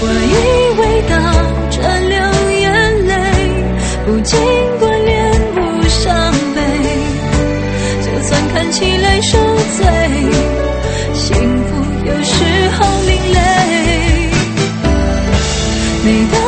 我以为到这流眼泪，不经过脸不伤悲，就算看起来受罪，幸福有时候另类。每当